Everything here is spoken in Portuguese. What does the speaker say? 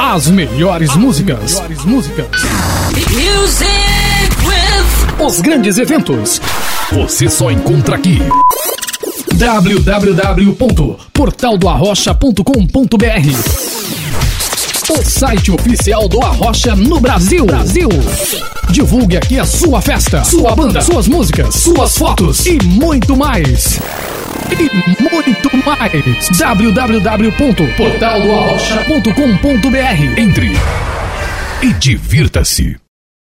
As melhores músicas. Os grandes eventos. Você só encontra aqui. www.portaldoarrocha.com.br, o site oficial do Arrocha no Brasil. Divulgue aqui a sua festa, sua banda, suas músicas, suas fotos e muito mais. www.portaldoarrocha.com.br. Entre e divirta-se.